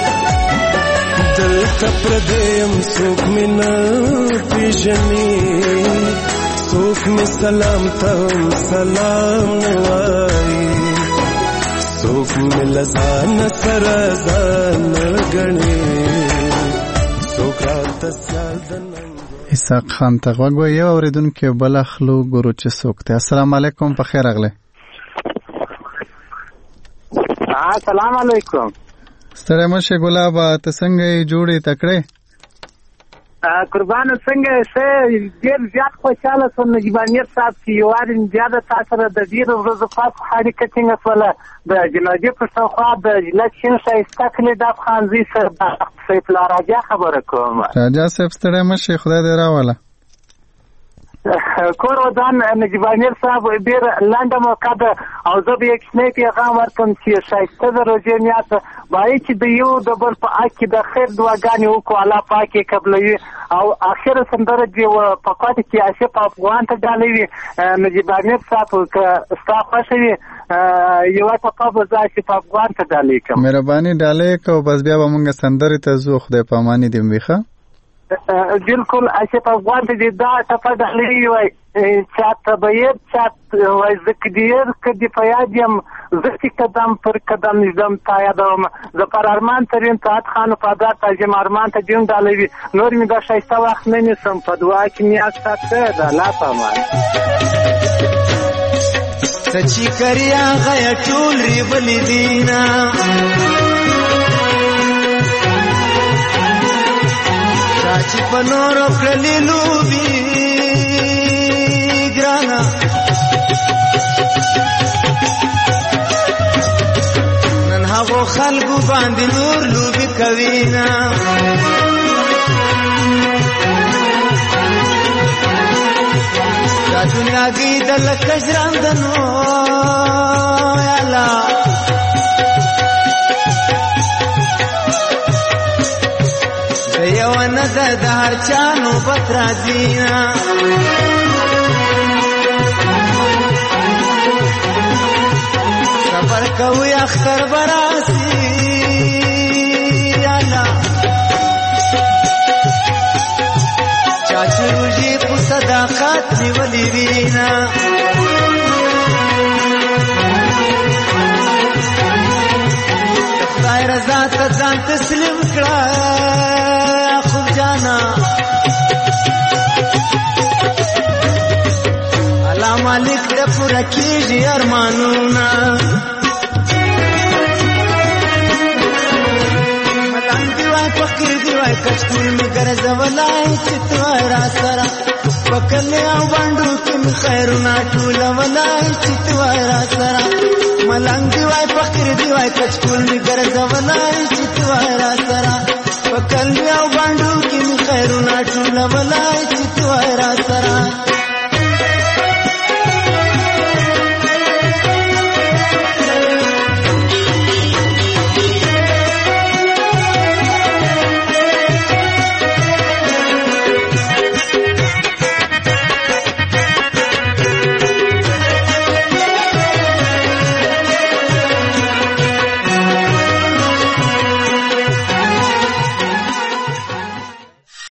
دلته پردیم څوک می نه پیژني څوک می سلام ته سلام نه وایي څوک می لزان سره ځان ګڼي څوک راته سیال د اسحاق خان ته غوږ وایي. یو اورېدونکی بل اخلو ګورو چې څوک دی. السلام علیکم، په خیر راغلی. السلام علیکم. ستړی مشه ګلابه، ته څنګه یې؟ جوړې تکړې؟ قربانه څنګه څه ډېر زیات خوشحاله شوم نجیب امیر صاحب چې یو وارې بیا د تا سره د ډېرو ورځو پس اړیکه ټینګه شوله. د جنازې په شاوخوا د جلت شین ښایسته کلي د افغانزي سره د سیف الله راجا خبره کوم. راجا صاحب ستړی مشې، خدای دې راوله. کور ودان نجیب امیر صاحب ډېر لنډه موقع ده او زه به یې کوچنی پیغام ورکړم چې ښایسته د روژې میاشت باید چې د یو د بل په حق کې د خیر دعاګانې وکړو، الله پاک یې قبلوي. او اخره سندره چې په کوټه کې آصف افغان ته ډالۍ وي نجیب امیر صاحب که ستا خوښه وي یوه ټپه به زه آصف افغان ته ډالۍ کړم. مهرباني ډالۍ کوو، بس بیا به مونږ سندرې ته ځو. خدای په اماني دې مې ښه. بالکل آصف افغان ته دې دا ټپه ډالۍ وای چاته باید چات وای زه دیر که دې په یاد یم زه چې قدم پر قدم نږدم تا یادوم زه پر ارمان ترین طاعت خان پادار تاجم ارمان ته دې هم ډالۍ وي. نور مې دا ښایسته وخت نه نیسم په دعا کې مې ساته د الله په امان. سچی کریا غیا ټول ری بلی دینا چاچی پنورو کلی لوبی گرانا نن هغو خلقو باندې نور لوبی کوینا دا دنیا گی دل کجران دنو یا اللہ دیو نظر دهر چانو بطرا دینا صبر کوئی اختر براسی یا اللہ چاچی روجی پو صداقات نیولی وینا خدای رضا تا ځان تسلیم کړه خو جانا الله مالک د پوره کیږي ارمانونه ملنګ دی وای فقیر دی وای کشکول می ګرځولای چې تو را سره وکړې او باندې کې خیرونه ټول ولای چې تو را سره ملنګ دی وای فقیر دی وای کچکول می ګرځولای چې تو را سره وکړې او باندې کې خیرونه ټول ولای